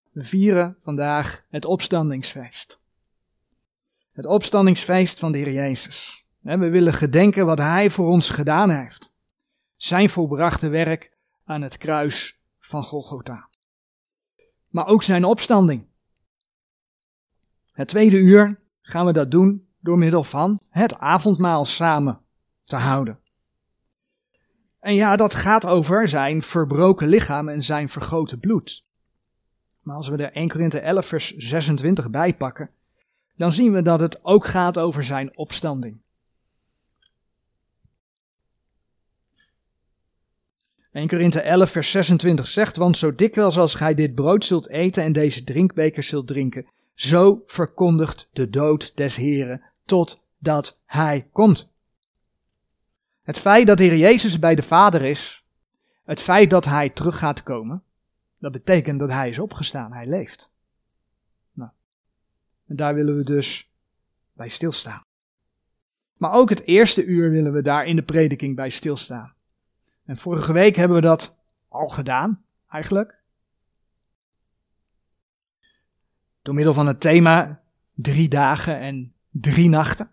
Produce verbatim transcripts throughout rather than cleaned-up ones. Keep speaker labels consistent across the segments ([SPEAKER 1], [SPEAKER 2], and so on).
[SPEAKER 1] We vieren vandaag het opstandingsfeest. Het opstandingsfeest van de Heer Jezus. We willen gedenken wat Hij voor ons gedaan heeft. Zijn volbrachte werk aan het kruis van Golgotha. Maar ook zijn opstanding. Het tweede uur gaan we dat doen door middel van het avondmaal samen te houden. En ja, dat gaat over zijn verbroken lichaam en zijn vergoten bloed. Maar als we er eerste Korinthe elf vers zesentwintig bij pakken, dan zien we dat het ook gaat over zijn opstanding. eerste Korinthe elf vers zesentwintig zegt, want zo dikwijls als gij dit brood zult eten en deze drinkbeker zult drinken, zo verkondigt de dood des Heren totdat hij komt. Het feit dat de Heer Jezus bij de Vader is, het feit dat hij terug gaat komen, dat betekent dat hij is opgestaan, hij leeft. Nou, en daar willen we dus bij stilstaan. Maar ook het eerste uur willen we daar in de prediking bij stilstaan. En vorige week hebben we dat al gedaan, eigenlijk. Door middel van het thema drie dagen en drie nachten.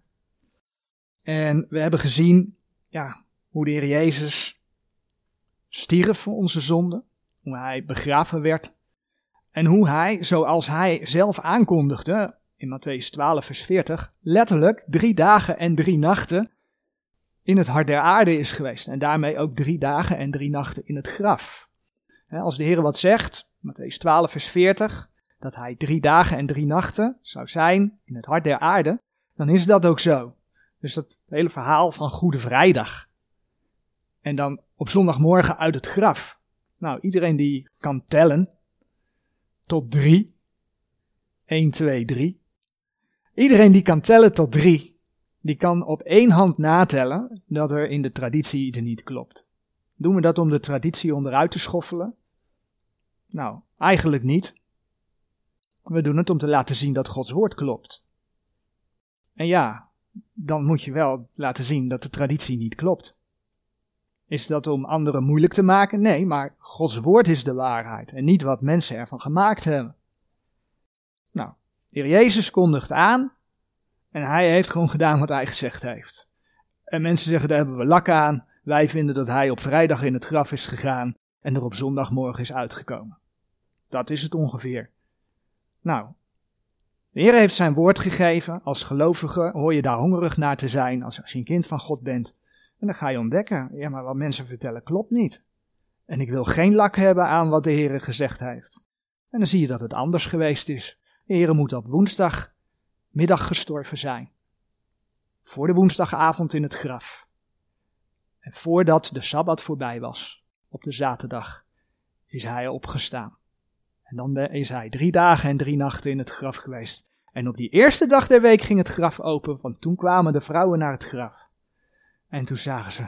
[SPEAKER 1] En we hebben gezien, ja, hoe de Heer Jezus stierf voor onze zonden. Hoe hij begraven werd. En hoe hij, zoals hij zelf aankondigde, in Mattheüs twaalf vers veertig, letterlijk drie dagen en drie nachten in het hart der aarde is geweest. En daarmee ook drie dagen en drie nachten in het graf. Als de Heer wat zegt, Mattheüs twaalf vers veertig, dat hij drie dagen en drie nachten zou zijn in het hart der aarde, dan is dat ook zo. Dus dat hele verhaal van Goede Vrijdag. En dan op zondagmorgen uit het graf. Nou, iedereen die kan tellen tot drie. één, twee, drie. Iedereen die kan tellen tot drie, die kan op één hand natellen dat er in de traditie iets niet klopt. Doen we dat om de traditie onderuit te schoffelen? Nou, eigenlijk niet. We doen het om te laten zien dat Gods woord klopt. En ja, dan moet je wel laten zien dat de traditie niet klopt. Is dat om anderen moeilijk te maken? Nee, maar Gods woord is de waarheid en niet wat mensen ervan gemaakt hebben. Nou, de Heer Jezus kondigt aan en hij heeft gewoon gedaan wat hij gezegd heeft. En mensen zeggen, daar hebben we lak aan. Wij vinden dat hij op vrijdag in het graf is gegaan en er op zondagmorgen is uitgekomen. Dat is het ongeveer. Nou, de Heer heeft zijn woord gegeven. Als gelovige hoor je daar hongerig naar te zijn als, als je een kind van God bent. En dan ga je ontdekken, ja, maar wat mensen vertellen klopt niet. En ik wil geen lak hebben aan wat de Heer gezegd heeft. En dan zie je dat het anders geweest is. De Heer moet op woensdagmiddag gestorven zijn. Voor de woensdagavond in het graf. En voordat de Sabbat voorbij was, op de zaterdag, is hij opgestaan. En dan is hij drie dagen en drie nachten in het graf geweest. En op die eerste dag der week ging het graf open, want toen kwamen de vrouwen naar het graf. En toen zagen ze,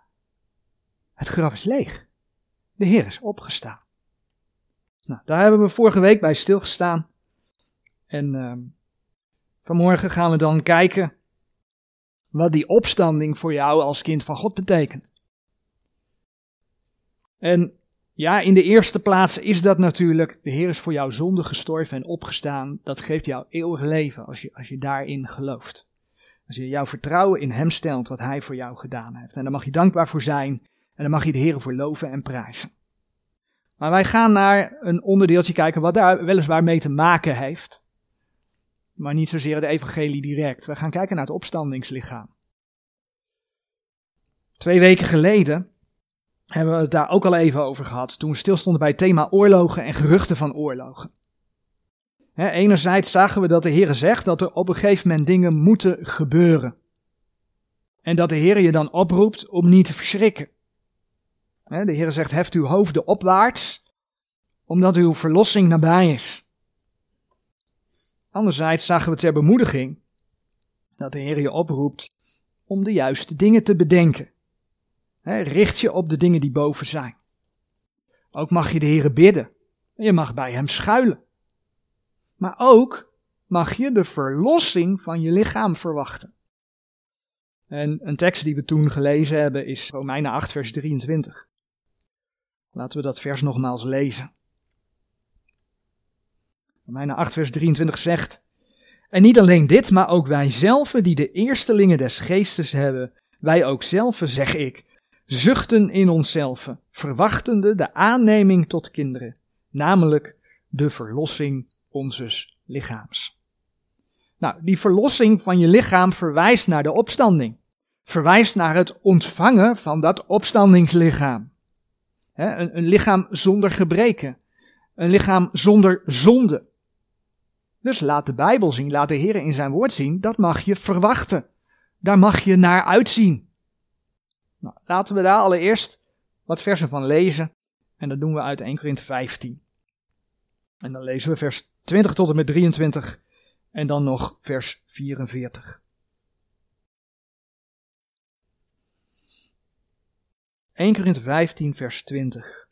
[SPEAKER 1] het graf is leeg. De Heer is opgestaan. Nou, daar hebben we vorige week bij stilgestaan. En uh, vanmorgen gaan we dan kijken wat die opstanding voor jou als kind van God betekent. En ja, in de eerste plaats is dat natuurlijk, de Heer is voor jouw zonde gestorven en opgestaan. Dat geeft jou eeuwig leven als je, als je daarin gelooft. Als je jouw vertrouwen in hem stelt wat hij voor jou gedaan heeft. En daar mag je dankbaar voor zijn. En daar mag je de Heer voor loven en prijzen. Maar wij gaan naar een onderdeeltje kijken wat daar weliswaar mee te maken heeft. Maar niet zozeer de evangelie direct. We gaan kijken naar het opstandingslichaam. Twee weken geleden hebben we het daar ook al even over gehad. Toen we stilstonden bij het thema oorlogen en geruchten van oorlogen. He, enerzijds zagen we dat de Heer zegt dat er op een gegeven moment dingen moeten gebeuren. En dat de Heer je dan oproept om niet te verschrikken. He, de Heer zegt, heft uw hoofden opwaarts, omdat uw verlossing nabij is. Anderzijds zagen we ter bemoediging dat de Heer je oproept om de juiste dingen te bedenken. He, richt je op de dingen die boven zijn. Ook mag je de Heer bidden. Je mag bij hem schuilen. Maar ook mag je de verlossing van je lichaam verwachten. En een tekst die we toen gelezen hebben is Romeinen acht vers drieëntwintig. Laten we dat vers nogmaals lezen. Romeinen acht vers drieëntwintig zegt: en niet alleen dit, maar ook wij zelfen die de eerstelingen des geestes hebben, wij ook zelfen, zeg ik, zuchten in onszelven, verwachtende de aanneming tot kinderen, namelijk de verlossing onzes lichaams. Nou, die verlossing van je lichaam verwijst naar de opstanding. Verwijst naar het ontvangen van dat opstandingslichaam. He, een, een lichaam zonder gebreken. Een lichaam zonder zonde. Dus laat de Bijbel zien, laat de Heer in zijn woord zien, dat mag je verwachten. Daar mag je naar uitzien. Nou, laten we daar allereerst wat versen van lezen. En dat doen we uit eerste Korinthe vijftien. En dan lezen we vers twintig tot en met drieëntwintig. En dan nog vers vierenveertig. eerste Korinthe vijftien vers twintig.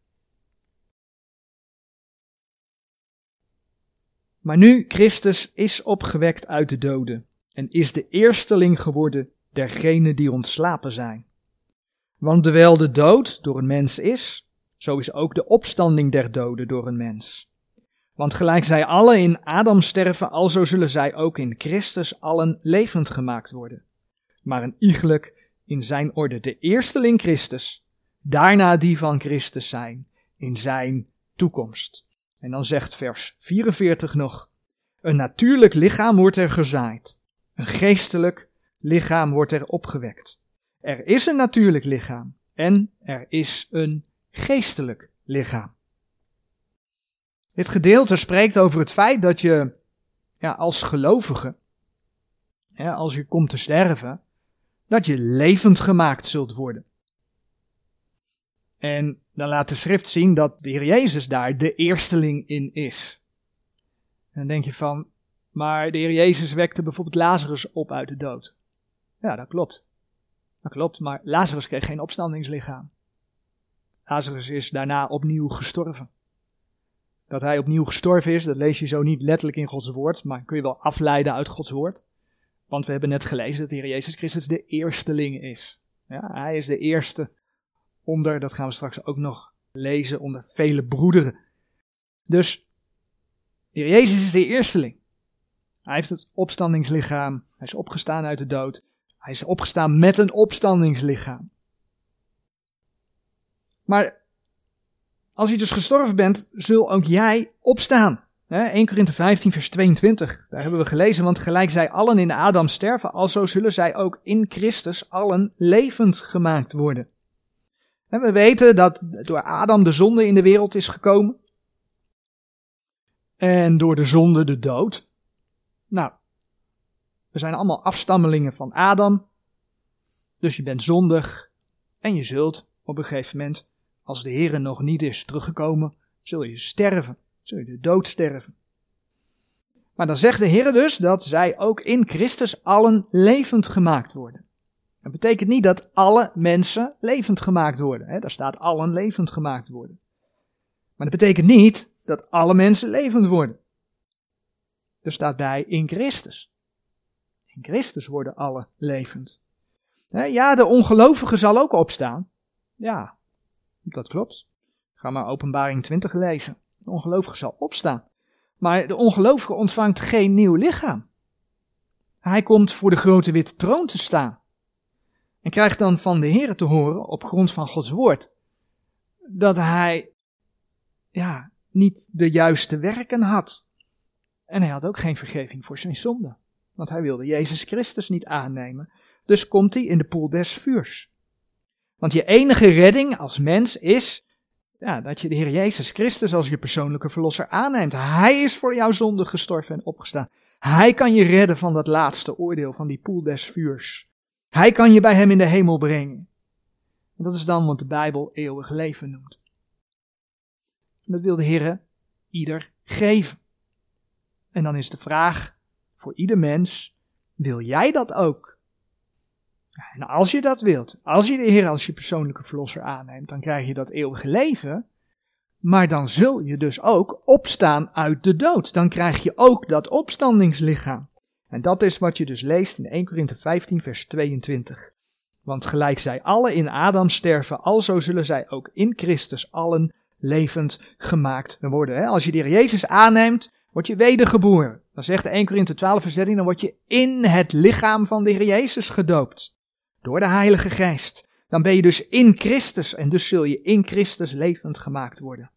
[SPEAKER 1] Maar nu Christus is opgewekt uit de doden en is de eersteling geworden dergenen die ontslapen zijn. Want terwijl de dood door een mens is, zo is ook de opstanding der doden door een mens. Want gelijk zij allen in Adam sterven, alzo zullen zij ook in Christus allen levend gemaakt worden. Maar een iegelijk in zijn orde de eersteling Christus, daarna die van Christus zijn, in zijn toekomst. En dan zegt vers vierenveertig nog: een natuurlijk lichaam wordt er gezaaid, een geestelijk lichaam wordt er opgewekt. Er is een natuurlijk lichaam en er is een geestelijk lichaam. Dit gedeelte spreekt over het feit dat je ja, als gelovige, ja, als je komt te sterven, dat je levend gemaakt zult worden. En dan laat de schrift zien dat de Heer Jezus daar de eersteling in is. En dan denk je van, maar de Heer Jezus wekte bijvoorbeeld Lazarus op uit de dood. Ja, dat klopt. Dat klopt, maar Lazarus kreeg geen opstandingslichaam. Lazarus is daarna opnieuw gestorven. Dat hij opnieuw gestorven is, dat lees je zo niet letterlijk in Gods woord, maar kun je wel afleiden uit Gods woord. Want we hebben net gelezen dat de Heer Jezus Christus de eersteling is. Ja, hij is de eerste onder, dat gaan we straks ook nog lezen, onder vele broederen. Dus, de Heer Jezus is de eersteling. Hij heeft het opstandingslichaam, hij is opgestaan uit de dood. Hij is opgestaan met een opstandingslichaam. Maar als je dus gestorven bent, zul ook jij opstaan. eerste Korinthe vijftien vers tweeëntwintig, daar hebben we gelezen. Want gelijk zij allen in Adam sterven, alzo zullen zij ook in Christus allen levend gemaakt worden. En we weten dat door Adam de zonde in de wereld is gekomen. En door de zonde de dood. Nou, we zijn allemaal afstammelingen van Adam. Dus je bent zondig. En je zult op een gegeven moment, als de Heer nog niet is teruggekomen, zul je sterven. Zul je de dood sterven. Maar dan zegt de Heer dus dat zij ook in Christus allen levend gemaakt worden. Dat betekent niet dat alle mensen levend gemaakt worden. Hè? Daar staat allen levend gemaakt worden. Maar dat betekent niet dat alle mensen levend worden. Er staat bij in Christus. In Christus worden alle levend. Ja, de ongelovige zal ook opstaan. Ja, dat klopt. Ga maar Openbaring twintig lezen. De ongelovige zal opstaan. Maar de ongelovige ontvangt geen nieuw lichaam. Hij komt voor de grote witte troon te staan. En krijgt dan van de Heer te horen, op grond van Gods woord, dat hij ja, niet de juiste werken had. En hij had ook geen vergeving voor zijn zonde. Want hij wilde Jezus Christus niet aannemen. Dus komt hij in de poel des vuurs. Want je enige redding als mens is ja, dat je de Heer Jezus Christus als je persoonlijke verlosser aanneemt. Hij is voor jouw zonde gestorven en opgestaan. Hij kan je redden van dat laatste oordeel, van die poel des vuurs. Hij kan je bij hem in de hemel brengen. En dat is dan wat de Bijbel eeuwig leven noemt. En dat wil de Heer ieder geven. En dan is de vraag voor ieder mens, wil jij dat ook? En als je dat wilt, als je de Heer als je persoonlijke verlosser aanneemt, dan krijg je dat eeuwige leven. Maar dan zul je dus ook opstaan uit de dood. Dan krijg je ook dat opstandingslichaam. En dat is wat je dus leest in eerste Korinthe vijftien vers tweeëntwintig. Want gelijk zij allen in Adam sterven, alzo zullen zij ook in Christus allen levend gemaakt worden. Als je de Heer Jezus aanneemt word je wedergeboren. Dan zegt Eerste Korinthe twaalf vers dertien, dan word je in het lichaam van de Heer Jezus gedoopt. Door de Heilige Geest. Dan ben je dus in Christus en dus zul je in Christus levend gemaakt worden.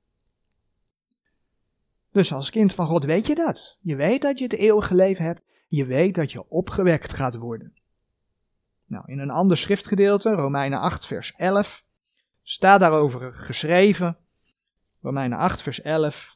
[SPEAKER 1] Dus als kind van God weet je dat. Je weet dat je het eeuwige leven hebt. Je weet dat je opgewekt gaat worden. Nou, in een ander schriftgedeelte, Romeinen acht vers elf, staat daarover geschreven. Romeinen acht vers elf.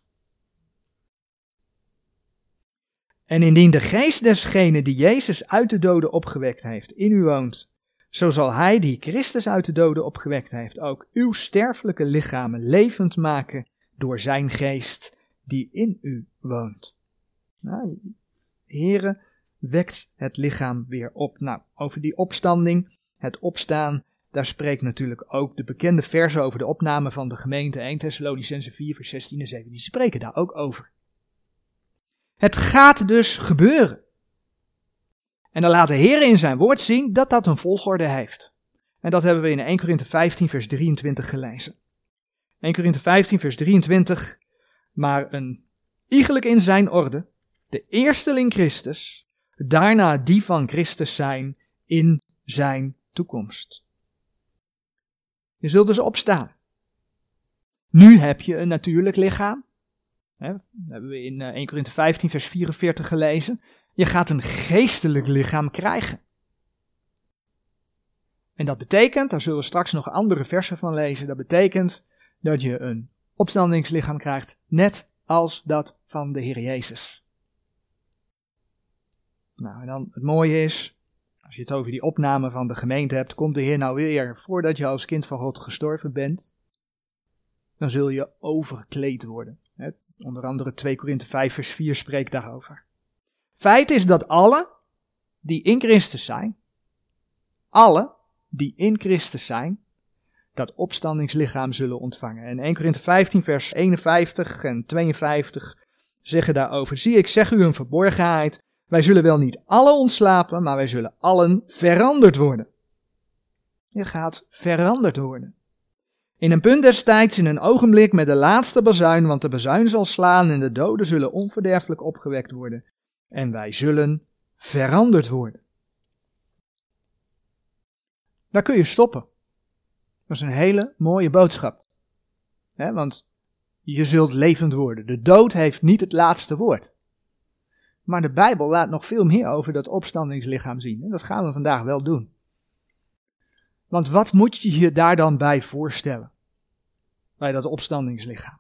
[SPEAKER 1] En indien de geest desgene die Jezus uit de doden opgewekt heeft in u woont, zo zal hij die Christus uit de doden opgewekt heeft ook uw sterfelijke lichamen levend maken door zijn geest die in u woont. Nou, de Heere wekt het lichaam weer op. Nou, over die opstanding, het opstaan, daar spreekt natuurlijk ook de bekende versen over de opname van de gemeente. Eerste Thessalonicenzen vier vers zestien en zeventien, die spreken daar ook over. Het gaat dus gebeuren. En dan laat de Heer in zijn woord zien dat dat een volgorde heeft. En dat hebben we in Eerste Korinthe vijftien vers drieëntwintig gelezen. Eerste Korinthe vijftien vers drieëntwintig, maar een iegelijk in zijn orde, de eersteling Christus, daarna die van Christus zijn in zijn toekomst. Je zult dus opstaan. Nu heb je een natuurlijk lichaam. He, dat hebben we in Eerste Korinthe vijftien vers vierenveertig gelezen. Je gaat een geestelijk lichaam krijgen. En dat betekent, daar zullen we straks nog andere versen van lezen, dat betekent dat je een opstandingslichaam krijgt, net als dat van de Heer Jezus. Nou, en dan het mooie is, als je het over die opname van de gemeente hebt, komt de Heer nou weer, voordat je als kind van God gestorven bent, dan zul je overkleed worden. He, onder andere Tweede Korinthe vijf vers vier spreekt daarover. Feit is dat alle die in Christus zijn, alle die in Christus zijn, dat opstandingslichaam zullen ontvangen. En Eerste Korinthe vijftien vers eenenvijftig en tweeënvijftig zeggen daarover. Zie, ik zeg u een verborgenheid. Wij zullen wel niet alle ontslapen, maar wij zullen allen veranderd worden. Je gaat veranderd worden. In een punt des tijds, in een ogenblik met de laatste bazuin, want de bazuin zal slaan en de doden zullen onverderfelijk opgewekt worden. En wij zullen veranderd worden. Daar kun je stoppen. Dat is een hele mooie boodschap. He, want je zult levend worden. De dood heeft niet het laatste woord. Maar de Bijbel laat nog veel meer over dat opstandingslichaam zien. En dat gaan we vandaag wel doen. Want wat moet je je daar dan bij voorstellen? Bij dat opstandingslichaam.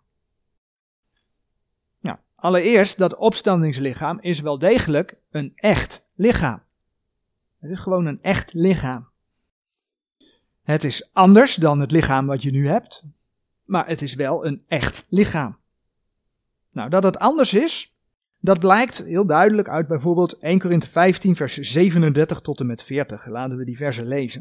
[SPEAKER 1] Nou, allereerst, dat opstandingslichaam is wel degelijk een echt lichaam. Het is gewoon een echt lichaam. Het is anders dan het lichaam wat je nu hebt, maar het is wel een echt lichaam. Nou, dat het anders is, dat blijkt heel duidelijk uit bijvoorbeeld Eerste Korinthe vijftien vers zevenendertig tot en met veertig. Laten we die versen lezen.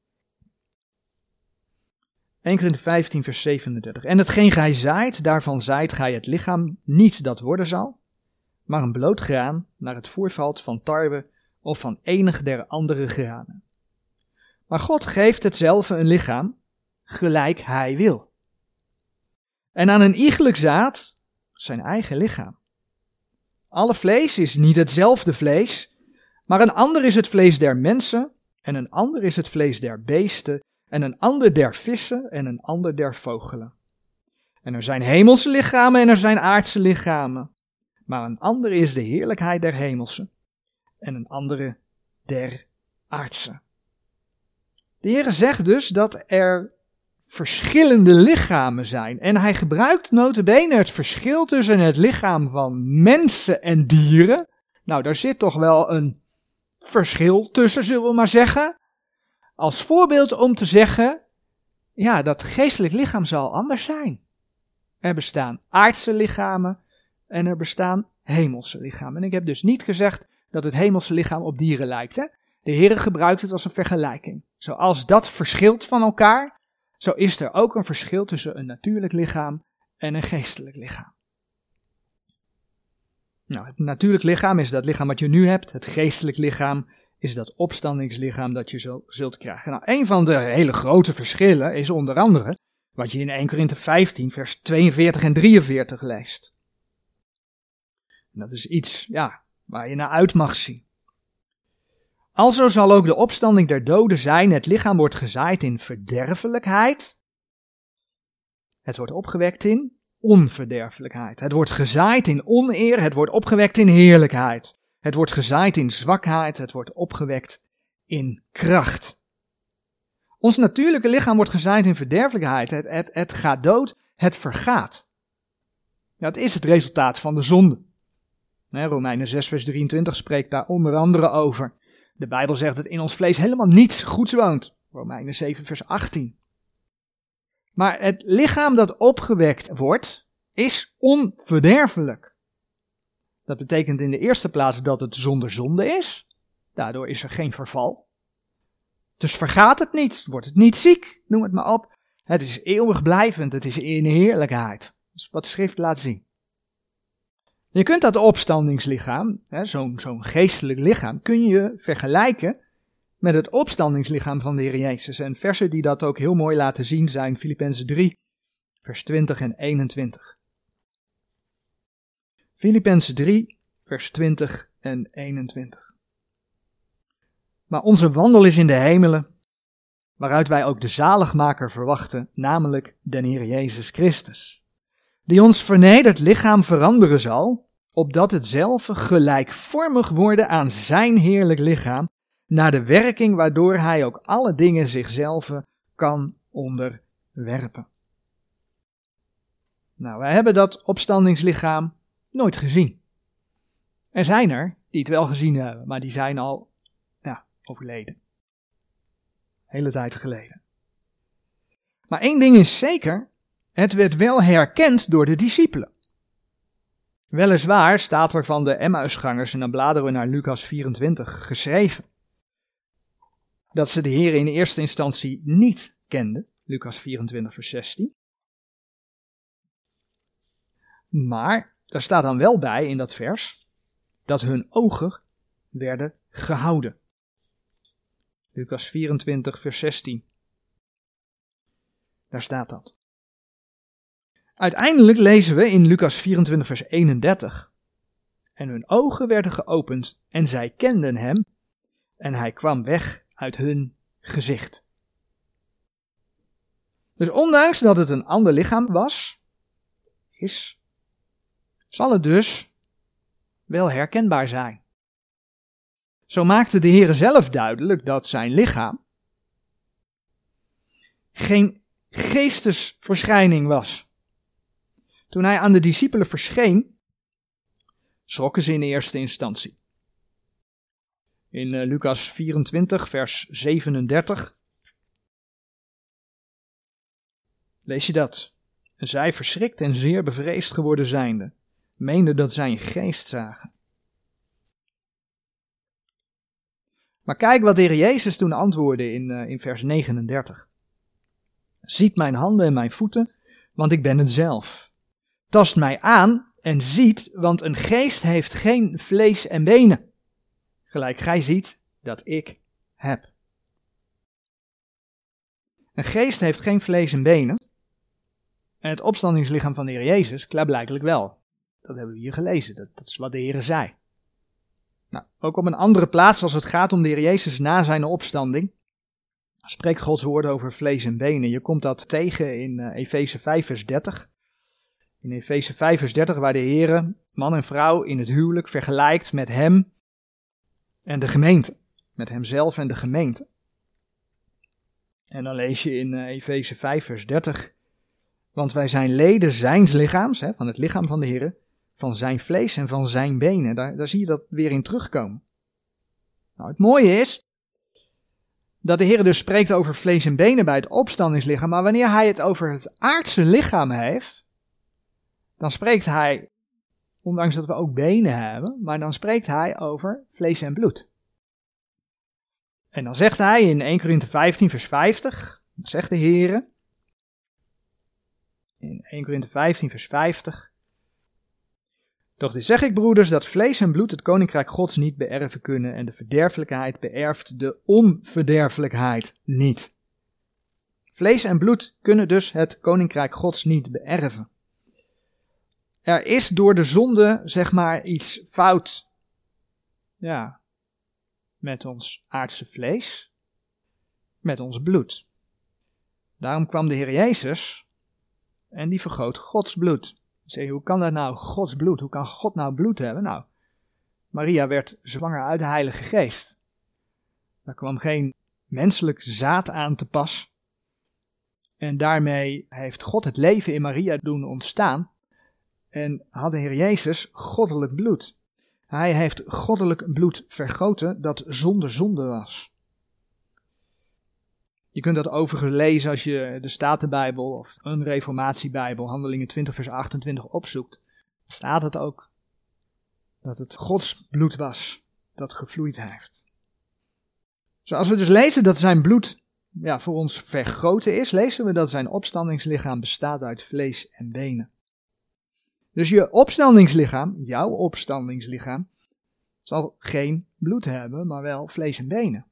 [SPEAKER 1] Eerste Korinthe vijftien vers zevenendertig. En hetgeen gij zaait, daarvan zaait gij het lichaam niet dat worden zal, maar een bloot graan naar het voorvalt van tarwe of van enig der andere granen. Maar God geeft hetzelfde een lichaam, gelijk hij wil. En aan een iegelijk zaad zijn eigen lichaam. Alle vlees is niet hetzelfde vlees, maar een ander is het vlees der mensen, en een ander is het vlees der beesten, en een ander der vissen, en een ander der vogelen. En er zijn hemelse lichamen en er zijn aardse lichamen, maar een ander is de heerlijkheid der hemelse, en een andere der aardse. De Heer zegt dus dat er verschillende lichamen zijn. En hij gebruikt nota bene het verschil tussen het lichaam van mensen en dieren. Nou, daar zit toch wel een verschil tussen, zullen we maar zeggen. Als voorbeeld om te zeggen, ja, dat geestelijk lichaam zal anders zijn. Er bestaan aardse lichamen en er bestaan hemelse lichamen. En ik heb dus niet gezegd dat het hemelse lichaam op dieren lijkt, hè. De Heer gebruikt het als een vergelijking. Zoals dat verschilt van elkaar, zo is er ook een verschil tussen een natuurlijk lichaam en een geestelijk lichaam. Nou, het natuurlijk lichaam is dat lichaam wat je nu hebt. Het geestelijk lichaam is dat opstandingslichaam dat je zult krijgen. Nou, een van de hele grote verschillen is onder andere wat je in Eerste Korinthe vijftien vers tweeënveertig en drieënveertig leest. En dat is iets, ja, waar je naar uit mag zien. Alzo zal ook de opstanding der doden zijn, het lichaam wordt gezaaid in verderfelijkheid. Het wordt opgewekt in onverderfelijkheid. Het wordt gezaaid in oneer, het wordt opgewekt in heerlijkheid. Het wordt gezaaid in zwakheid, het wordt opgewekt in kracht. Ons natuurlijke lichaam wordt gezaaid in verderfelijkheid. Het, het, het gaat dood, het vergaat. Ja, het is het resultaat van de zonde. Romeinen zes vers drieëntwintig spreekt daar onder andere over. De Bijbel zegt dat in ons vlees helemaal niets goeds woont. Romeinen zeven vers achttien. Maar het lichaam dat opgewekt wordt, is onverderfelijk. Dat betekent in de eerste plaats dat het zonder zonde is. Daardoor is er geen verval. Dus vergaat het niet, wordt het niet ziek, noem het maar op. Het is eeuwig blijvend, het is in heerlijkheid. Dat is wat de schrift laat zien. Je kunt dat opstandingslichaam, zo'n zo'n geestelijk lichaam, kun je vergelijken met het opstandingslichaam van de Heer Jezus. En versen die dat ook heel mooi laten zien zijn Filippenzen drie, vers twintig en eenentwintig. Filippenzen drie, vers twintig en eenentwintig. Maar onze wandel is in de hemelen, waaruit wij ook de zaligmaker verwachten, namelijk den Heer Jezus Christus, die ons vernederd lichaam veranderen zal, opdat hetzelfde gelijkvormig worden aan zijn heerlijk lichaam, naar de werking waardoor hij ook alle dingen zichzelf kan onderwerpen. Nou, wij hebben dat opstandingslichaam nooit gezien. Er zijn er die het wel gezien hebben, maar die zijn al ja, overleden. Hele tijd geleden. Maar één ding is zeker, het werd wel herkend door de discipelen. Weliswaar staat er van de Emmausgangers, en dan bladeren we naar Lucas vierentwintig, geschreven dat ze de Heer in eerste instantie niet kenden. Lucas vierentwintig vers zestien. Maar daar staat dan wel bij in dat vers dat hun ogen werden gehouden. Lucas vierentwintig vers zestien. Daar staat dat. Uiteindelijk lezen we in Lucas vierentwintig vers eenendertig. En hun ogen werden geopend en zij kenden hem en hij kwam weg uit hun gezicht. Dus ondanks dat het een ander lichaam was, is, zal het dus wel herkenbaar zijn. Zo maakte de Heer zelf duidelijk dat zijn lichaam geen geestesverschijning was. Toen hij aan de discipelen verscheen, schrokken ze in eerste instantie. In uh, Lucas vierentwintig, vers zevenendertig, lees je dat. En zij, verschrikt en zeer bevreesd geworden zijnde, meenden dat zij een geest zagen. Maar kijk wat de Heer Jezus toen antwoordde in, uh, in vers negenendertig. Ziet mijn handen en mijn voeten, want ik ben het zelf. Tast mij aan en ziet, want een geest heeft geen vlees en benen. Gelijk gij ziet dat ik heb. Een geest heeft geen vlees en benen. En het opstandingslichaam van de Heer Jezus, klaarblijkelijk wel. Dat hebben we hier gelezen, dat, dat is wat de Heer zei. Nou, ook op een andere plaats, als het gaat om de Heer Jezus na zijn opstanding, spreekt Gods woord over vlees en benen. Je komt dat tegen in uh, Efeze vijf vers dertig. In Efeze vijf vers dertig, waar de Heer man en vrouw in het huwelijk vergelijkt met hem en de gemeente. Met hemzelf en de gemeente. En dan lees je in uh, Efeze vijf vers dertig. Want wij zijn leden zijns lichaams, hè, van het lichaam van de Heer, van zijn vlees en van zijn benen. Daar, daar zie je dat weer in terugkomen. Nou, het mooie is dat de Heer dus spreekt over vlees en benen bij het opstandingslichaam, maar wanneer hij het over het aardse lichaam heeft, dan spreekt hij, ondanks dat we ook benen hebben, maar dan spreekt hij over vlees en bloed. En dan zegt hij in Eerste Korinthe vijftien vers vijftig, dan zegt de Heer, in Eerste Korinthe vijftien vers vijftig, doch dit zeg ik, broeders, dat vlees en bloed het koninkrijk Gods niet beërven kunnen en de verderfelijkheid beërft de onverderfelijkheid niet. Vlees en bloed kunnen dus het koninkrijk Gods niet beërven. er is door de zonde, zeg maar, iets fout. Ja, met ons aardse vlees, met ons bloed. Daarom kwam de Heer Jezus en die vergoot Gods bloed. Zeg, hoe kan dat nou, Gods bloed? Hoe kan God nou bloed hebben? Nou, Maria werd zwanger uit de Heilige Geest. Daar kwam geen menselijk zaad aan te pas. En daarmee heeft God het leven in Maria doen ontstaan. En had de Heer Jezus goddelijk bloed. Hij heeft goddelijk bloed vergoten dat zonder zonde was. Je kunt dat overigens lezen als je de Statenbijbel of een Reformatiebijbel, Handelingen twintig vers achtentwintig opzoekt. Staat het ook dat het Gods bloed was dat gevloeid heeft. Zoals we dus lezen dat zijn bloed ja, voor ons vergoten is, lezen we dat zijn opstandingslichaam bestaat uit vlees en benen. Dus je opstandingslichaam, jouw opstandingslichaam, zal geen bloed hebben, maar wel vlees en benen.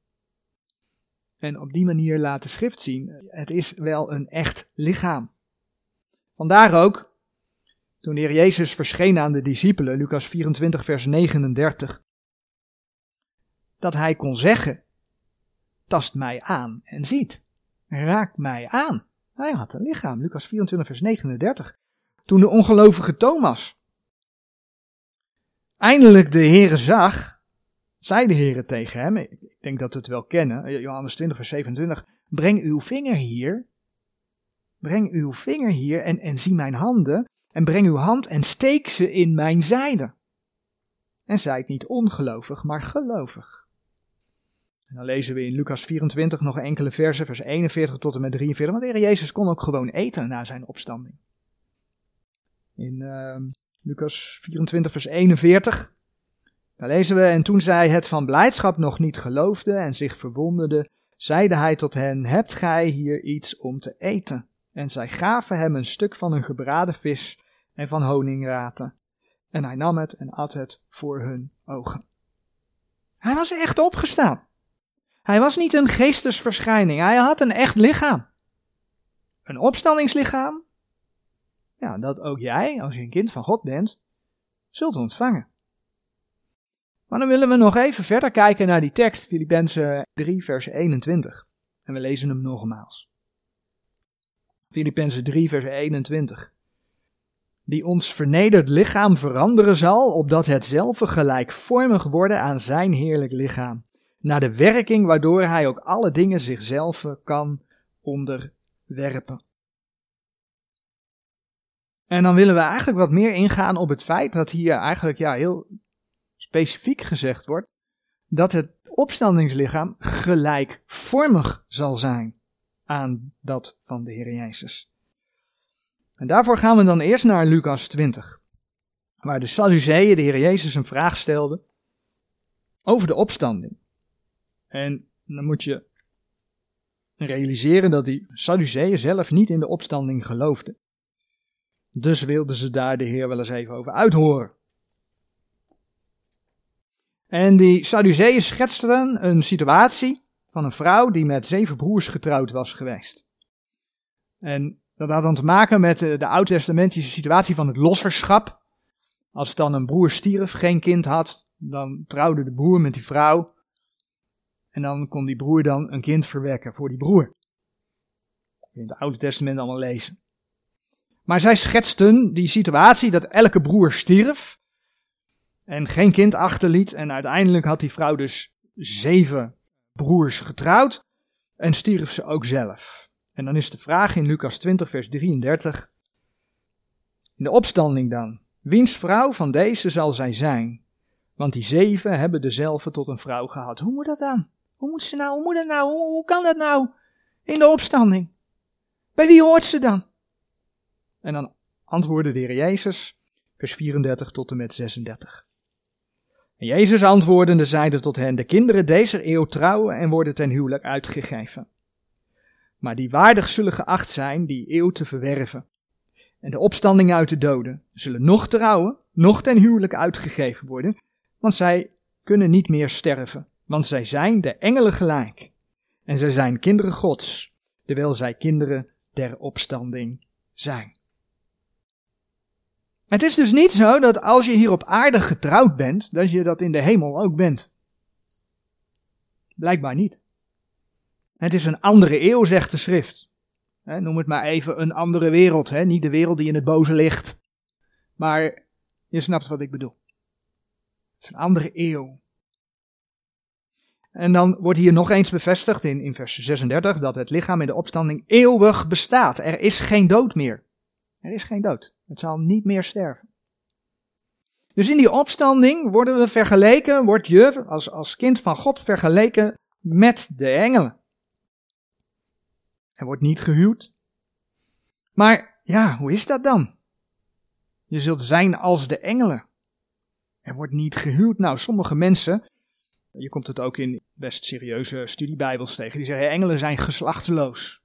[SPEAKER 1] En op die manier laat de schrift zien, het is wel een echt lichaam. Vandaar ook, toen de Heer Jezus verscheen aan de discipelen, Lucas vierentwintig vers negenendertig, dat hij kon zeggen, tast mij aan en ziet, raak mij aan. Hij had een lichaam, Lucas vierentwintig vers negenendertig. Toen de ongelovige Thomas eindelijk de Heere zag, zei de Heere tegen hem, ik denk dat we het wel kennen, Johannes twintig vers zevenentwintig, breng uw vinger hier, breng uw vinger hier en, en zie mijn handen, en breng uw hand en steek ze in mijn zijde. En zei het niet ongelovig, maar gelovig. En dan lezen we in Lucas vierentwintig nog enkele versen, vers eenenveertig tot en met drieënveertig, want de Heer Jezus kon ook gewoon eten na zijn opstanding. In uh, Lucas vierentwintig vers eenenveertig, daar lezen we, en toen zij het van blijdschap nog niet geloofden en zich verwonderden, zeide hij tot hen, hebt gij hier iets om te eten? En zij gaven hem een stuk van een gebraden vis en van honingraten. En hij nam het en at het voor hun ogen. Hij was echt opgestaan. Hij was niet een geestesverschijning, hij had een echt lichaam. Een opstandingslichaam. Ja, dat ook jij, als je een kind van God bent, zult ontvangen. Maar dan willen we nog even verder kijken naar die tekst, Filippenzen drie vers eenentwintig. En we lezen hem nogmaals. Filippenzen drie vers eenentwintig. Die ons vernederd lichaam veranderen zal, opdat hetzelfde gelijkvormig worden aan zijn heerlijk lichaam, naar de werking waardoor hij ook alle dingen zichzelf kan onderwerpen. En dan willen we eigenlijk wat meer ingaan op het feit dat hier eigenlijk ja, heel specifiek gezegd wordt, dat het opstandingslichaam gelijkvormig zal zijn aan dat van de Heer Jezus. En daarvoor gaan we dan eerst naar Lucas twintig, waar de Sadduceeën de Heer Jezus een vraag stelden over de opstanding. En dan moet je realiseren dat die Sadduceeën zelf niet in de opstanding geloofden. Dus wilden ze daar de Heer wel eens even over uithoren. En die Sadduceeën schetsten een situatie van een vrouw die met zeven broers getrouwd was geweest. En dat had dan te maken met de, de oud-testamentische situatie van het losserschap. Als dan een broer stierf, geen kind had, dan trouwde de broer met die vrouw. En dan kon die broer dan een kind verwekken voor die broer. In het Oude Testament allemaal lezen. Maar zij schetsten die situatie dat elke broer stierf en geen kind achterliet. En uiteindelijk had die vrouw dus zeven broers getrouwd en stierf ze ook zelf. En dan is de vraag in Lucas twintig vers drieëndertig. In de opstanding dan. Wiens vrouw van deze zal zij zijn? Want die zeven hebben dezelfde tot een vrouw gehad. Hoe moet dat dan? Hoe moet ze nou? Hoe moet dat nou? Hoe, hoe kan dat nou? In de opstanding. Bij wie hoort ze dan? En dan antwoordde de Heer Jezus, vers vierendertig tot en met zesendertig. En Jezus antwoordende zeide tot hen, de kinderen deze eeuw trouwen en worden ten huwelijk uitgegeven. Maar die waardig zullen geacht zijn die eeuw te verwerven. En de opstanding uit de doden zullen nog trouwen, nog ten huwelijk uitgegeven worden, want zij kunnen niet meer sterven, want zij zijn de engelen gelijk. En zij zijn kinderen Gods, terwijl zij kinderen der opstanding zijn. Het is dus niet zo dat als je hier op aarde getrouwd bent, dat je dat in de hemel ook bent. Blijkbaar niet. Het is een andere eeuw, zegt de schrift. He, noem het maar even een andere wereld. He. Niet de wereld die in het boze ligt. Maar je snapt wat ik bedoel. Het is een andere eeuw. En dan wordt hier nog eens bevestigd in, in vers zesendertig dat het lichaam in de opstanding eeuwig bestaat. Er is geen dood meer. Er is geen dood. Het zal niet meer sterven. Dus in die opstanding worden we vergeleken, word je als, als kind van God vergeleken met de engelen. Er wordt niet gehuwd. Maar ja, hoe is dat dan? Je zult zijn als de engelen. Er wordt niet gehuwd. Nou, sommige mensen, je komt het ook in best serieuze studiebijbels tegen, die zeggen engelen zijn geslachtsloos.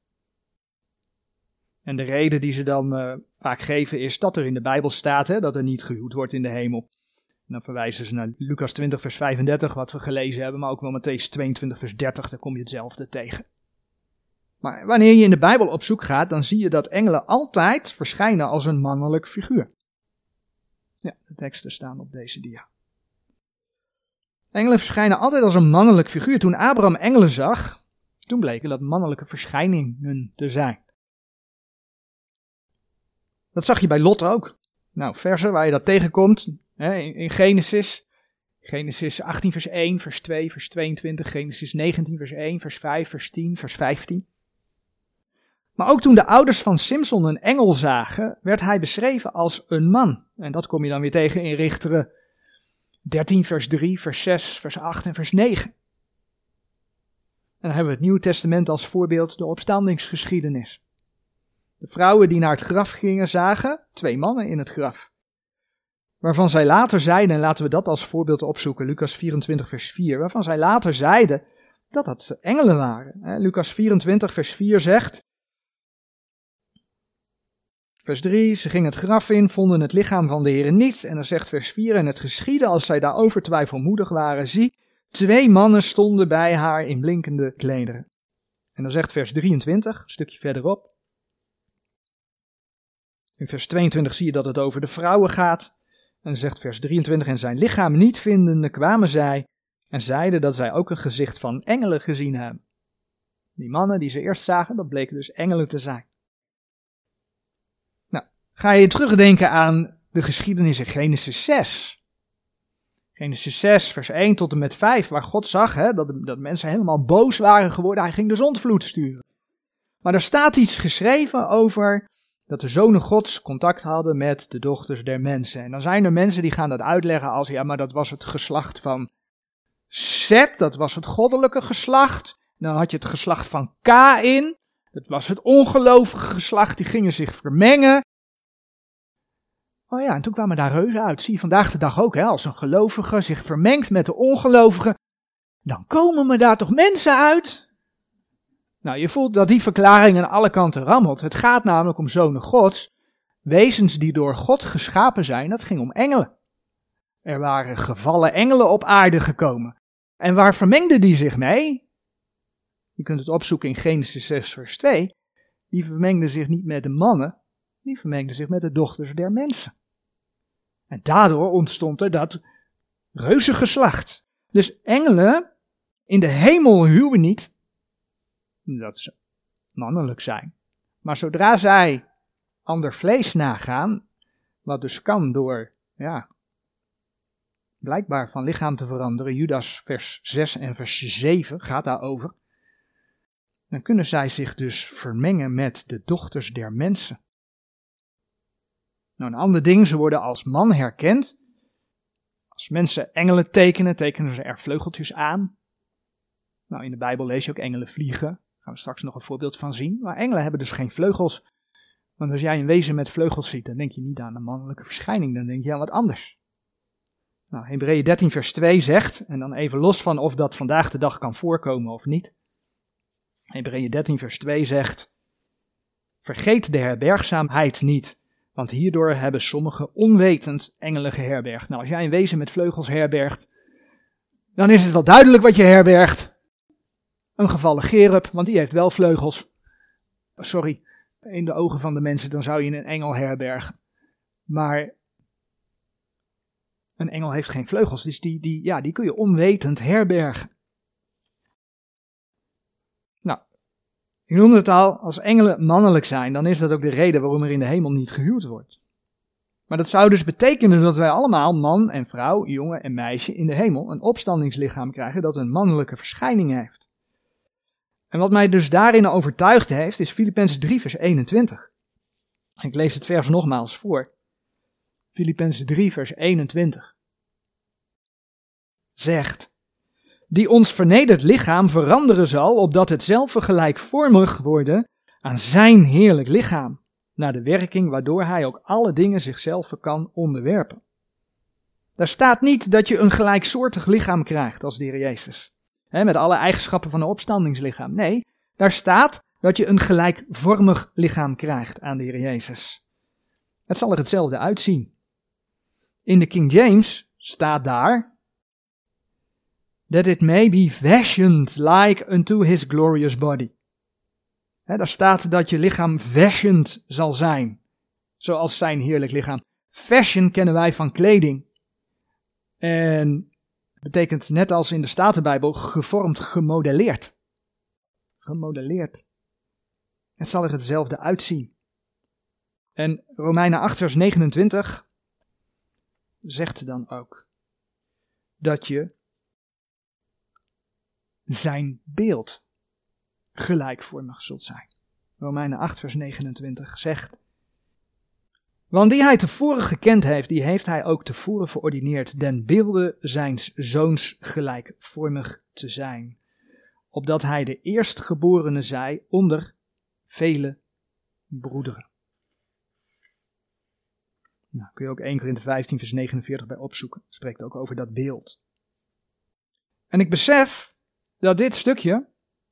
[SPEAKER 1] En de reden die ze dan uh, vaak geven is dat er in de Bijbel staat hè, dat er niet gehuwd wordt in de hemel. En dan verwijzen ze naar Lucas twintig vers vijfendertig, wat we gelezen hebben, maar ook wel Mattheüs tweeëntwintig vers dertig, daar kom je hetzelfde tegen. Maar wanneer je in de Bijbel op zoek gaat, dan zie je dat engelen altijd verschijnen als een mannelijk figuur. Ja, de teksten staan op deze dia. Engelen verschijnen altijd als een mannelijk figuur. Toen Abraham engelen zag, toen bleken dat mannelijke verschijningen te zijn. Dat zag je bij Lot ook. Nou, versen waar je dat tegenkomt, hè, in, in Genesis. Genesis achttien vers één, vers twee, vers tweeëntwintig. Genesis negentien vers één, vers vijf, vers tien, vers vijftien. Maar ook toen de ouders van Simson een engel zagen, werd hij beschreven als een man. En dat kom je dan weer tegen in Richteren dertien vers drie, vers zes, vers acht en vers negen. En dan hebben we het Nieuwe Testament als voorbeeld de opstandingsgeschiedenis. De vrouwen die naar het graf gingen zagen twee mannen in het graf. Waarvan zij later zeiden, en laten we dat als voorbeeld opzoeken, Lucas vierentwintig vers vier. Waarvan zij later zeiden dat dat engelen waren. Lucas vierentwintig vers vier zegt, vers drie, ze gingen het graf in, vonden het lichaam van de Heere niet. En dan zegt vers vier, en het geschiedde als zij daarover twijfelmoedig waren. Zie, twee mannen stonden bij haar in blinkende klederen. En dan zegt vers drieëntwintig, een stukje verderop. In vers tweeëntwintig zie je dat het over de vrouwen gaat. En dan zegt vers drieëntwintig, en zijn lichaam niet vindende kwamen zij en zeiden dat zij ook een gezicht van engelen gezien hebben. Die mannen die ze eerst zagen, dat bleken dus engelen te zijn. Nou, ga je terugdenken aan de geschiedenis in Genesis zes. Genesis zes, vers één tot en met vijf, waar God zag hè, dat, de, dat mensen helemaal boos waren geworden. Hij ging de zondvloed sturen. Maar er staat iets geschreven over dat de zonen Gods contact hadden met de dochters der mensen. En dan zijn er mensen die gaan dat uitleggen als, ja, maar dat was het geslacht van Zet, dat was het goddelijke geslacht. Dan had je het geslacht van Kaïn, dat was het ongelovige geslacht, die gingen zich vermengen. Oh ja, en toen kwamen daar reuzen uit. Zie je vandaag de dag ook, hè, als een gelovige zich vermengt met de ongelovige, dan komen me daar toch mensen uit? Nou, je voelt dat die verklaring aan alle kanten rammelt. Het gaat namelijk om zonen Gods, wezens die door God geschapen zijn. Dat ging om engelen. Er waren gevallen engelen op aarde gekomen. En waar vermengden die zich mee? Je kunt het opzoeken in Genesis zes vers twee. Die vermengden zich niet met de mannen, die vermengden zich met de dochters der mensen. En daardoor ontstond er dat reuzengeslacht. Dus engelen in de hemel huwen niet, dat ze mannelijk zijn. Maar zodra zij ander vlees nagaan, wat dus kan door, ja, blijkbaar van lichaam te veranderen, Judas vers zes en vers zeven gaat daarover, dan kunnen zij zich dus vermengen met de dochters der mensen. Nou, een ander ding, ze worden als man herkend. Als mensen engelen tekenen, tekenen ze er vleugeltjes aan. Nou, in de Bijbel lees je ook engelen vliegen. Daar gaan we straks nog een voorbeeld van zien. Maar engelen hebben dus geen vleugels. Want als jij een wezen met vleugels ziet, dan denk je niet aan een mannelijke verschijning. Dan denk je aan wat anders. Nou, Hebreeën dertien vers twee zegt, en dan even los van of dat vandaag de dag kan voorkomen of niet. Hebreeën dertien vers twee zegt, vergeet de herbergzaamheid niet, want hierdoor hebben sommigen onwetend engelen geherbergd. Nou, als jij een wezen met vleugels herbergt, dan is het wel duidelijk wat je herbergt. Een gevallen cherub, want die heeft wel vleugels. Sorry, in de ogen van de mensen, dan zou je een engel herbergen. Maar Een engel heeft geen vleugels, dus die, die, ja, die kun je onwetend herbergen. Nou, ik noemde het al, als engelen mannelijk zijn, dan is dat ook de reden waarom er in de hemel niet gehuwd wordt. Maar dat zou dus betekenen dat wij allemaal, man en vrouw, jongen en meisje, in de hemel een opstandingslichaam krijgen dat een mannelijke verschijning heeft. En wat mij dus daarin overtuigd heeft, is Filippenzen drie vers eenentwintig. Ik lees het vers nogmaals voor. Filippenzen drie vers eenentwintig. Zegt, die ons vernederd lichaam veranderen zal, opdat het zelf gelijkvormig worden aan zijn heerlijk lichaam, naar de werking waardoor hij ook alle dingen zichzelf kan onderwerpen. Daar staat niet dat je een gelijksoortig lichaam krijgt als de Heer Jezus. He, met alle eigenschappen van een opstandingslichaam. Nee, daar staat dat je een gelijkvormig lichaam krijgt aan de Heer Jezus. Het zal er hetzelfde uitzien. In de King James staat daar, that it may be fashioned like unto his glorious body. He, daar staat dat je lichaam fashioned zal zijn, zoals zijn heerlijk lichaam. Fashion kennen wij van kleding. En betekent net als in de Statenbijbel gevormd, gemodelleerd. Gemodelleerd. Het zal er hetzelfde uitzien. En Romeinen acht vers negenentwintig zegt dan ook dat je zijn beeld gelijkvormig zult zijn. Romeinen acht vers negenentwintig zegt, want die hij tevoren gekend heeft, die heeft hij ook tevoren verordineerd den beelde zijns zoons gelijkvormig te zijn, opdat hij de eerstgeborene zij onder vele broederen. Nou, kun je ook eerste Korinthe vijftien vers negenenveertig bij opzoeken, spreekt ook over dat beeld. En ik besef dat dit stukje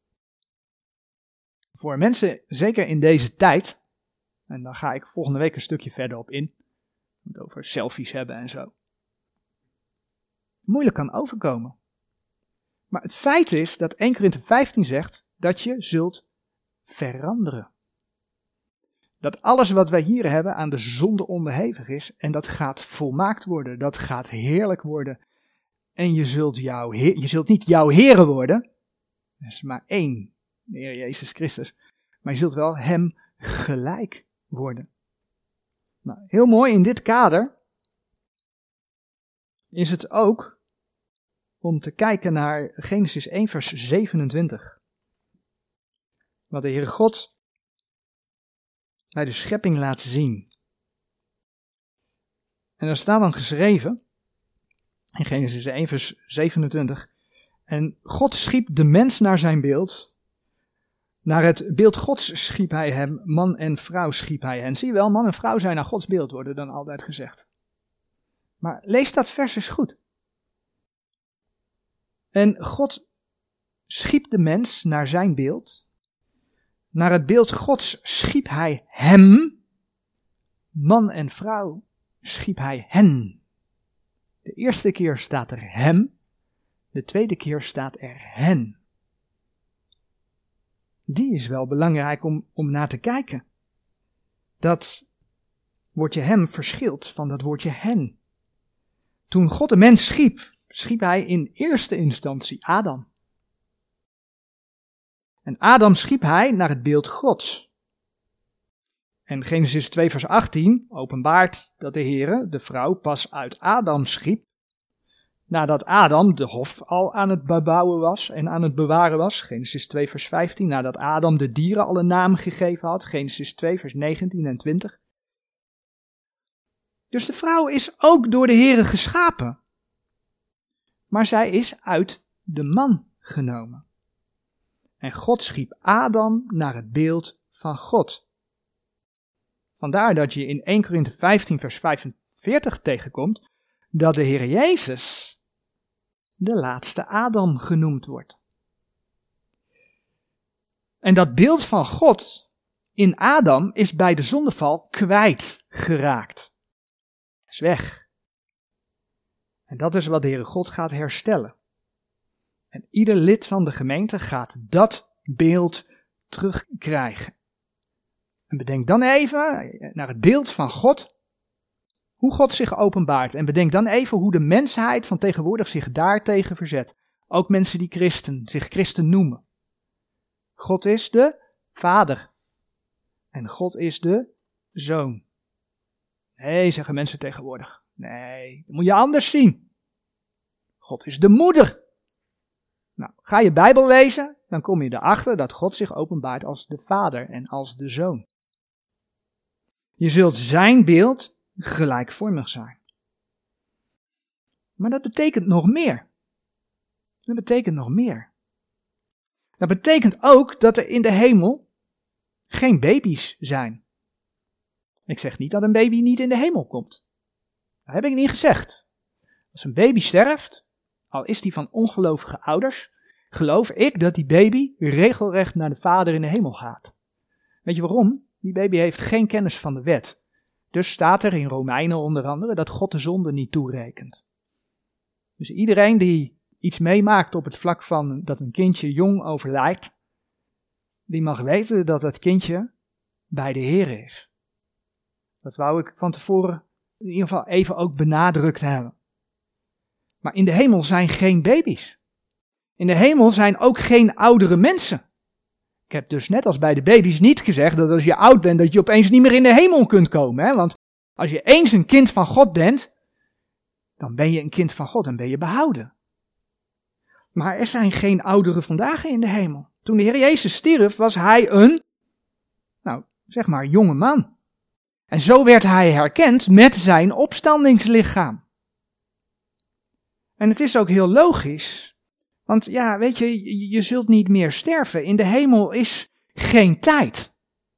[SPEAKER 1] voor mensen, zeker in deze tijd, en daar ga ik volgende week een stukje verder op in, het over selfies hebben en zo, moeilijk kan overkomen. Maar het feit is dat eerste Korinthe vijftien zegt dat je zult veranderen. Dat alles wat wij hier hebben aan de zonde onderhevig is en dat gaat volmaakt worden, dat gaat heerlijk worden. En je zult, jouw, je zult niet jouw Heere worden, er is maar één, de Heer Jezus Christus, maar je zult wel hem gelijk worden. Nou, heel mooi in dit kader is het ook om te kijken naar Genesis één vers zevenentwintig. Wat de Heere God bij de schepping laat zien. En daar staat dan geschreven in Genesis één vers zevenentwintig. En God schiep de mens naar zijn beeld. Naar het beeld Gods schiep hij hem, man en vrouw schiep hij hen. Zie je wel, man en vrouw zijn naar Gods beeld, worden dan altijd gezegd. Maar lees dat vers eens goed. En God schiep de mens naar zijn beeld. Naar het beeld Gods schiep hij hem. Man en vrouw schiep hij hen. De eerste keer staat er hem. De tweede keer staat er hen. Die is wel belangrijk om, om naar te kijken. Dat woordje hem verschilt van dat woordje hen. Toen God de mens schiep, schiep hij in eerste instantie Adam. En Adam schiep hij naar het beeld Gods. En Genesis twee vers achttien openbaart dat de Heere de vrouw pas uit Adam schiep, nadat Adam de hof al aan het bebouwen was en aan het bewaren was. Genesis twee vers vijftien, nadat Adam de dieren al een naam gegeven had. Genesis twee vers negentien en twintig. Dus de vrouw is ook door de Heere geschapen. Maar zij is uit de man genomen. En God schiep Adam naar het beeld van God. Vandaar dat je in eerste Korinthe vijftien vers vijfenveertig tegenkomt dat de Heer Jezus de laatste Adam genoemd wordt. En dat beeld van God in Adam is bij de zondeval kwijtgeraakt. Is weg. En dat is wat de Heere God gaat herstellen. En ieder lid van de gemeente gaat dat beeld terugkrijgen. En bedenk dan even naar het beeld van God Hoe God zich openbaart. En bedenk dan even hoe de mensheid van tegenwoordig zich daartegen verzet. Ook mensen die christen, zich christen noemen. God is de Vader. En God is de Zoon. Nee, zeggen mensen tegenwoordig. Nee, dat moet je anders zien. God is de moeder. Nou, ga je Bijbel lezen, dan kom je erachter dat God zich openbaart als de Vader en als de Zoon. Je zult zijn beeld gelijkvormig zijn. Maar dat betekent nog meer. Dat betekent nog meer. Dat betekent ook dat er in de hemel geen baby's zijn. Ik zeg niet dat een baby niet in de hemel komt. Dat heb ik niet gezegd. Als een baby sterft, al is die van ongelovige ouders, geloof ik dat die baby regelrecht naar de Vader in de hemel gaat. Weet je waarom? Die baby heeft geen kennis van de wet. Dus staat er in Romeinen onder andere dat God de zonde niet toerekent. Dus iedereen die iets meemaakt op het vlak van dat een kindje jong overlijdt, die mag weten dat dat kindje bij de Heer is. Dat wou ik van tevoren in ieder geval even ook benadrukt hebben. Maar in de hemel zijn geen baby's. In de hemel zijn ook geen oudere mensen. Ik heb dus net als bij de baby's niet gezegd dat als je oud bent dat je opeens niet meer in de hemel kunt komen. Hè? Want als je eens een kind van God bent, dan ben je een kind van God en ben je behouden. Maar er zijn geen ouderen vandaag in de hemel. Toen de Heer Jezus stierf was hij een, nou zeg maar, jonge man. En zo werd hij herkend met zijn opstandingslichaam. En het is ook heel logisch. Want ja, weet je, je zult niet meer sterven. In de hemel is geen tijd.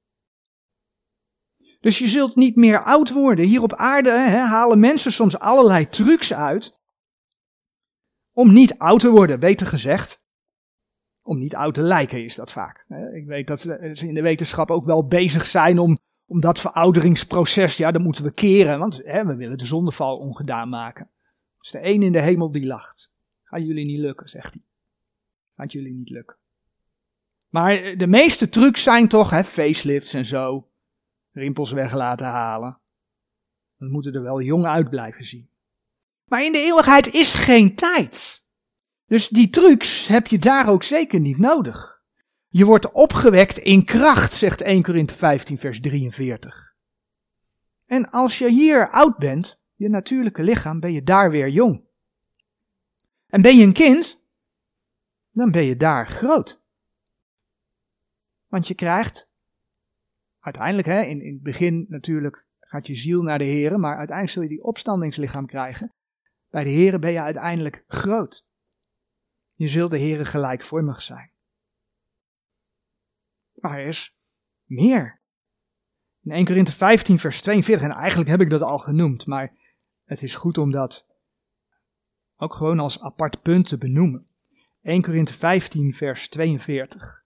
[SPEAKER 1] Dus je zult niet meer oud worden. Hier op aarde hè, halen mensen soms allerlei trucs uit om niet oud te worden, beter gezegd. Om niet oud te lijken is dat vaak. Ik weet dat ze in de wetenschap ook wel bezig zijn om, om dat verouderingsproces, ja, dat moeten we keren. Want hè, we willen de zondeval ongedaan maken. Dat is de een in de hemel die lacht. Gaat jullie niet lukken, zegt hij. Gaat jullie niet lukken. Maar de meeste trucs zijn toch, hè, facelifts en zo. Rimpels weg laten halen. We moeten er wel jong uit blijven zien. Maar in de eeuwigheid is geen tijd. Dus die trucs heb je daar ook zeker niet nodig. Je wordt opgewekt in kracht, zegt Eerste Korinthe vijftien vers drieënveertig. En als je hier oud bent, je natuurlijke lichaam, ben je daar weer jong. En ben je een kind, dan ben je daar groot. Want je krijgt, uiteindelijk, hè, in, in het begin natuurlijk gaat je ziel naar de Here, maar uiteindelijk zul je die opstandingslichaam krijgen. Bij de Here ben je uiteindelijk groot. Je zult de Here gelijkvormig zijn. Maar er is meer. In Eerste Korinthe vijftien vers tweeënveertig, en eigenlijk heb ik dat al genoemd, maar het is goed om dat ook gewoon als apart punt te benoemen. Eerste Korinthe vijftien vers tweeënveertig.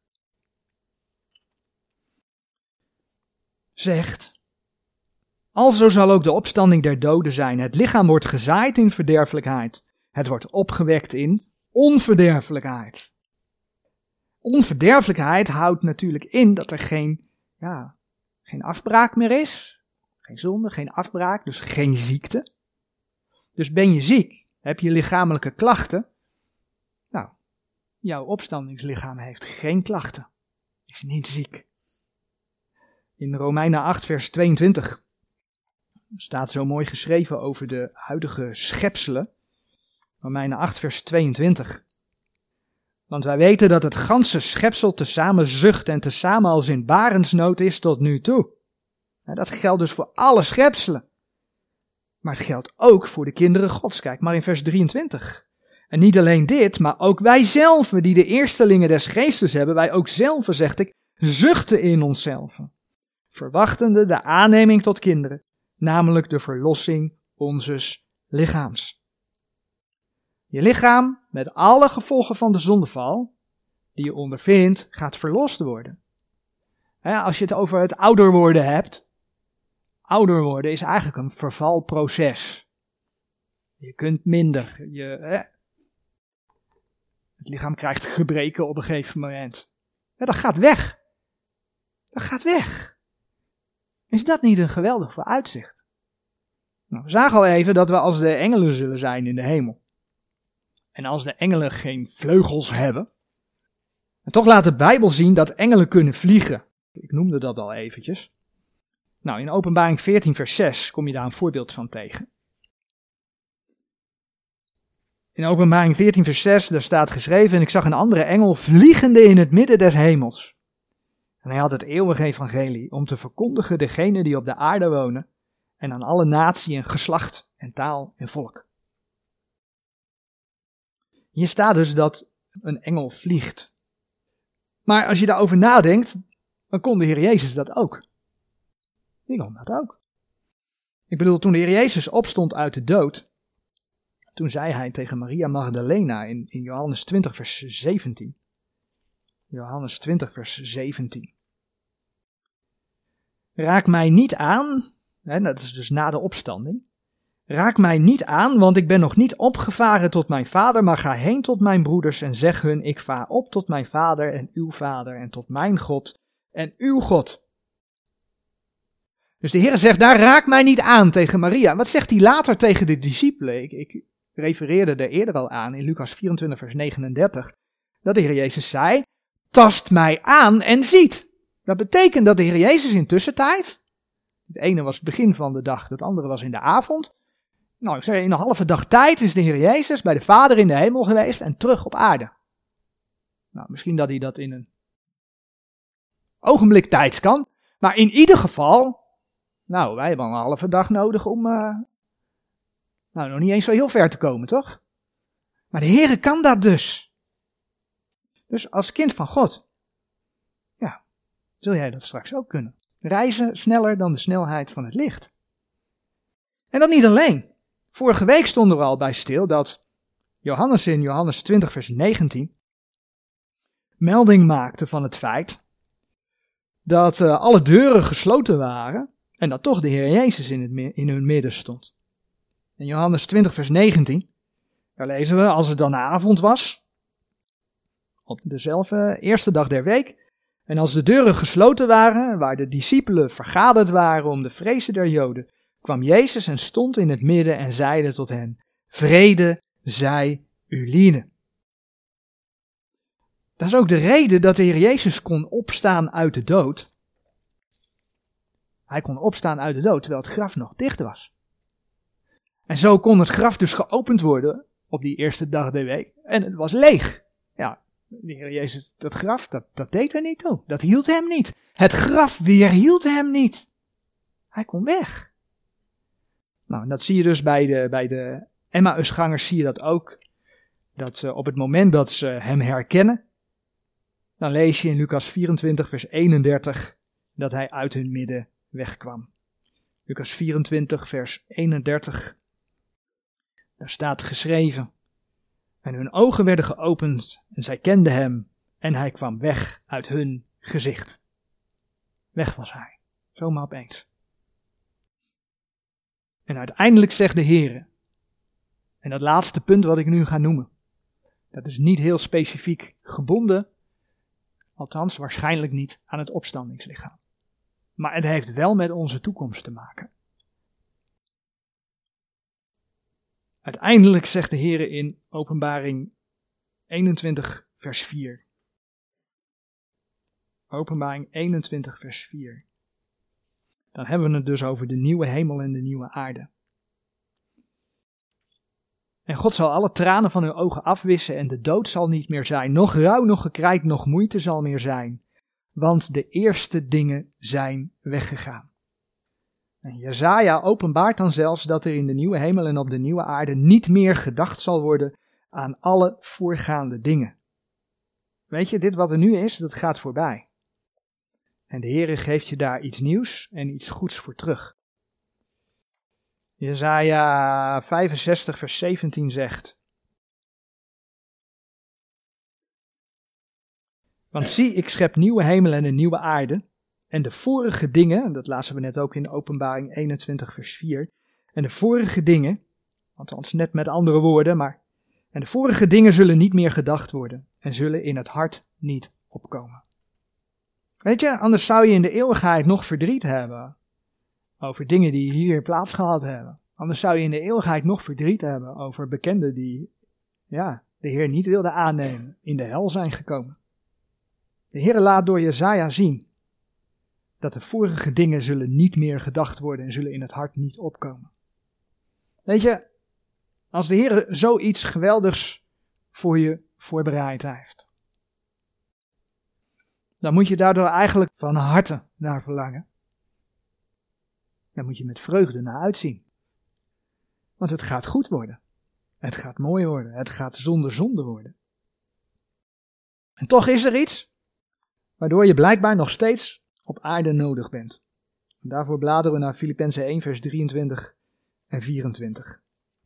[SPEAKER 1] Zegt: alzo zal ook de opstanding der doden zijn. Het lichaam wordt gezaaid in verderfelijkheid. Het wordt opgewekt in onverderfelijkheid. Onverderfelijkheid houdt natuurlijk in dat er geen, ja, geen afbraak meer is. Geen zonde, geen afbraak, dus geen ziekte. Dus ben je ziek, heb je lichamelijke klachten. Nou, jouw opstandingslichaam heeft geen klachten. Is niet ziek. In Romeinen acht vers tweeëntwintig staat zo mooi geschreven over de huidige schepselen. Romeinen acht vers tweeëntwintig. Want wij weten dat het ganse schepsel tezamen zucht en tezamen als in barensnood is tot nu toe. Dat geldt dus voor alle schepselen. Maar het geldt ook voor de kinderen Gods. Kijk maar in vers drieëntwintig. En niet alleen dit, maar ook wij zelf, die de eerstelingen des geestes hebben, wij ook zelf, zegt ik, zuchten in onszelf, verwachtende de aanneming tot kinderen, namelijk de verlossing onzes lichaams. Je lichaam, met alle gevolgen van de zondeval, die je ondervindt, gaat verlost worden. He, als je het over het ouder worden hebt, ouder worden is eigenlijk een vervalproces. Je kunt minder, je, he, het lichaam krijgt gebreken op een gegeven moment. Ja, dat gaat weg. Dat gaat weg. Is dat niet een geweldig vooruitzicht? Nou, we zagen al even dat we als de engelen zullen zijn in de hemel. En als de engelen geen vleugels hebben. En toch laat de Bijbel zien dat engelen kunnen vliegen. Ik noemde dat al eventjes. Nou, in Openbaring veertien vers zes kom je daar een voorbeeld van tegen. In Openbaring veertien vers zes, daar staat geschreven: en ik zag een andere engel vliegende in het midden des hemels. En hij had het eeuwige evangelie om te verkondigen degenen die op de aarde wonen en aan alle natie en geslacht en taal en volk. Hier staat dus dat een engel vliegt. Maar als je daarover nadenkt, dan kon de Heer Jezus dat ook. Die kon dat ook. Ik bedoel, toen de Heer Jezus opstond uit de dood, toen zei hij tegen Maria Magdalena in, in Johannes twintig vers zeventien. Johannes twintig vers zeventien. Raak mij niet aan, hè, dat is dus na de opstanding. Raak mij niet aan, want ik ben nog niet opgevaren tot mijn vader, maar ga heen tot mijn broeders en zeg hun, ik vaar op tot mijn vader en uw vader en tot mijn God en uw God. Dus de Heer zegt, daar raak mij niet aan tegen Maria. Wat zegt hij later tegen de discipelen? Ik, ik refereerde er eerder al aan in Lucas vierentwintig vers negenendertig, dat de Heer Jezus zei, tast mij aan en ziet. Dat betekent dat de Heer Jezus in tussentijd, het ene was het begin van de dag, het andere was in de avond. Nou, ik zeg, in een halve dag tijd is de Heer Jezus bij de Vader in de hemel geweest en terug op aarde. Nou, misschien dat hij dat in een ogenblik tijds kan, maar in ieder geval, nou, wij hebben een halve dag nodig om, uh, nou, nog niet eens zo heel ver te komen, toch? Maar de Heer kan dat dus. Dus als kind van God, ja, zul jij dat straks ook kunnen. Reizen sneller dan de snelheid van het licht. En dat niet alleen. Vorige week stonden we al bij stil dat Johannes in Johannes twintig vers negentien melding maakte van het feit dat uh, alle deuren gesloten waren en dat toch de Heer Jezus in, het, in hun midden stond. In Johannes twintig vers negentien, daar lezen we, als het dan avond was, op dezelfde eerste dag der week, en als de deuren gesloten waren, waar de discipelen vergaderd waren om de vrezen der Joden, kwam Jezus en stond in het midden en zeide tot hen, vrede zij u lieden. Dat is ook de reden dat de Heer Jezus kon opstaan uit de dood. Hij kon opstaan uit de dood, terwijl het graf nog dicht was. En zo kon het graf dus geopend worden op die eerste dag der week. En het was leeg. Ja, de Heer Jezus, dat graf, dat, dat deed hij niet toe. Dat hield hem niet. Het graf weerhield hem niet. Hij kon weg. Nou, en dat zie je dus bij de, bij de Emmausgangers, zie je dat ook. Dat uh, op het moment dat ze hem herkennen, dan lees je in Lucas vierentwintig vers eenendertig dat hij uit hun midden wegkwam. Lucas vierentwintig vers eenendertig. Daar staat geschreven. En hun ogen werden geopend en zij kenden hem en hij kwam weg uit hun gezicht. Weg was hij, zomaar opeens. En uiteindelijk zegt de Heere, en dat laatste punt wat ik nu ga noemen, dat is niet heel specifiek gebonden, althans waarschijnlijk niet aan het opstandingslichaam. Maar het heeft wel met onze toekomst te maken. Uiteindelijk zegt de Heere in Openbaring eenentwintig vers vier. Openbaring eenentwintig vers vier. Dan hebben we het dus over de nieuwe hemel en de nieuwe aarde. En God zal alle tranen van hun ogen afwissen en de dood zal niet meer zijn. Nog rouw, nog gekrijt, nog moeite zal meer zijn. Want de eerste dingen zijn weggegaan. En Jesaja openbaart dan zelfs dat er in de nieuwe hemel en op de nieuwe aarde niet meer gedacht zal worden aan alle voorgaande dingen. Weet je, dit wat er nu is, dat gaat voorbij. En de Heere geeft je daar iets nieuws en iets goeds voor terug. Jesaja vijfenzestig vers zeventien zegt. Want zie, ik schep nieuwe hemel en een nieuwe aarde. En de vorige dingen, dat lazen we net ook in Openbaring eenentwintig vers vier. En de vorige dingen, althans net met andere woorden, maar. En de vorige dingen zullen niet meer gedacht worden. En zullen in het hart niet opkomen. Weet je, anders zou je in de eeuwigheid nog verdriet hebben over dingen die hier plaatsgehad hebben. Anders zou je in de eeuwigheid nog verdriet hebben over bekenden die ja, de Heer niet wilden aannemen, in de hel zijn gekomen. De Heer laat door Jesaja zien dat de vorige dingen zullen niet meer gedacht worden en zullen in het hart niet opkomen. Weet je, als de Heer zoiets geweldigs voor je voorbereid heeft, dan moet je daardoor eigenlijk van harte naar verlangen. Dan moet je met vreugde naar uitzien. Want het gaat goed worden. Het gaat mooi worden. Het gaat zonder zonde worden. En toch is er iets waardoor je blijkbaar nog steeds op aarde nodig bent. En daarvoor bladeren we naar Filippenzen één vers drieëntwintig en vierentwintig.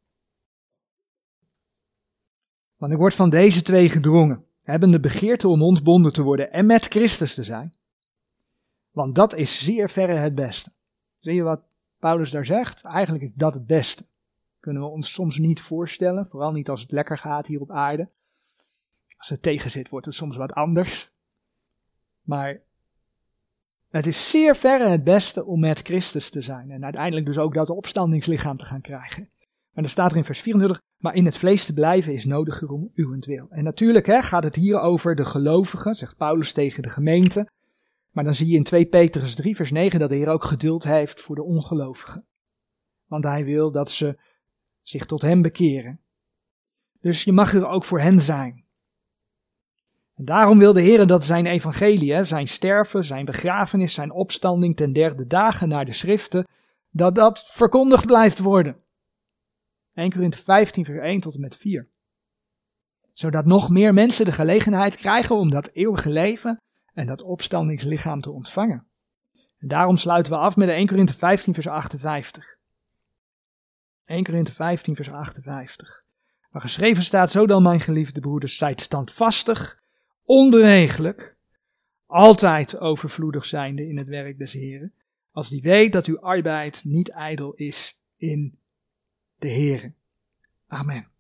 [SPEAKER 1] Want ik word van deze twee gedrongen, hebben de begeerte om ontbonden te worden en met Christus te zijn. Want dat is zeer verre het beste. Zie je wat Paulus daar zegt? Eigenlijk is dat het beste. Kunnen we ons soms niet voorstellen, vooral niet als het lekker gaat hier op aarde. Als het tegen zit, wordt het soms wat anders. Maar het is zeer verre het beste om met Christus te zijn. En uiteindelijk dus ook dat opstandingslichaam te gaan krijgen. Maar dan staat er in vers vierentwintig, maar in het vlees te blijven is nodiger om uwentwil. En natuurlijk hè, gaat het hier over de gelovigen, zegt Paulus tegen de gemeente. Maar dan zie je in twee Petrus drie vers negen dat de Heer ook geduld heeft voor de ongelovigen. Want hij wil dat ze zich tot hem bekeren. Dus je mag er ook voor hen zijn. En daarom wil de Heer dat zijn evangelie, hè, zijn sterven, zijn begrafenis, zijn opstanding ten derde dagen naar de schriften, dat dat verkondigd blijft worden. Eerste Korinthe vijftien vers één tot en met vier. Zodat nog meer mensen de gelegenheid krijgen om dat eeuwige leven en dat opstandingslichaam te ontvangen. En daarom sluiten we af met de Eerste Korinthe vijftien vers achtenvijftig. Eerste Korinthe vijftien vers achtenvijftig. Waar geschreven staat, zo dan mijn geliefde broeders, zijt standvastig, onbewegelijk, altijd overvloedig zijnde in het werk des Heren, als die weet dat uw arbeid niet ijdel is in de Heren. Amen.